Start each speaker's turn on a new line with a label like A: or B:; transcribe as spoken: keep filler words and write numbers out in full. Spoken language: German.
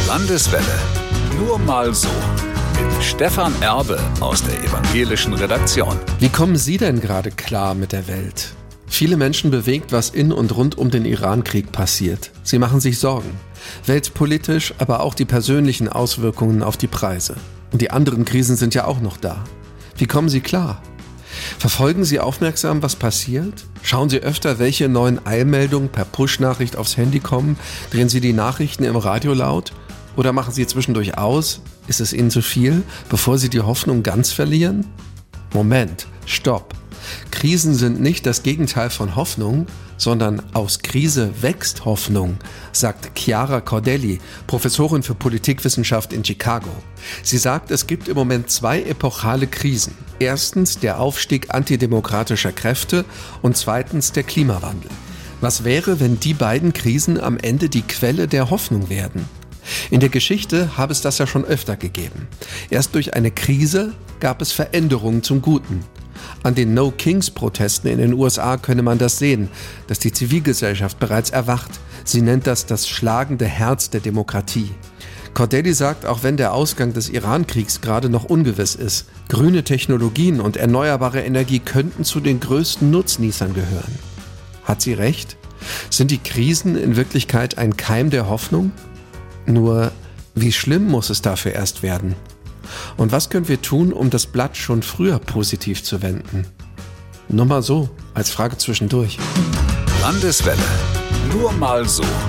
A: Landeswelle. Nur mal so. Mit Stefan Erbe aus der evangelischen Redaktion.
B: Wie kommen Sie denn gerade klar mit der Welt? Viele Menschen bewegt, was in und rund um den Iran-Krieg passiert. Sie machen sich Sorgen. Weltpolitisch, aber auch die persönlichen Auswirkungen auf die Preise. Und die anderen Krisen sind ja auch noch da. Wie kommen Sie klar? Verfolgen Sie aufmerksam, was passiert? Schauen Sie öfter, welche neuen Eilmeldungen per Push-Nachricht aufs Handy kommen? Drehen Sie die Nachrichten im Radio laut? Oder machen Sie zwischendurch aus? Ist es Ihnen zu viel, bevor Sie die Hoffnung ganz verlieren? Moment, stopp. Krisen sind nicht das Gegenteil von Hoffnung, sondern aus Krise wächst Hoffnung, sagt Chiara Cordelli, Professorin für Politikwissenschaft in Chicago. Sie sagt, es gibt im Moment zwei epochale Krisen. Erstens der Aufstieg antidemokratischer Kräfte und zweitens der Klimawandel. Was wäre, wenn die beiden Krisen am Ende die Quelle der Hoffnung werden? In der Geschichte habe es das ja schon öfter gegeben. Erst durch eine Krise gab es Veränderungen zum Guten. An den No-Kings-Protesten in den U S A könne man das sehen, dass die Zivilgesellschaft bereits erwacht. Sie nennt das das schlagende Herz der Demokratie. Cordelli sagt, auch wenn der Ausgang des Iran-Kriegs gerade noch ungewiss ist, grüne Technologien und erneuerbare Energie könnten zu den größten Nutznießern gehören. Hat sie recht? Sind die Krisen in Wirklichkeit ein Keim der Hoffnung? Nur, wie schlimm muss es dafür erst werden? Und was können wir tun, um das Blatt schon früher positiv zu wenden? Nur mal so, als Frage zwischendurch.
A: Landeswelle. Nur mal so.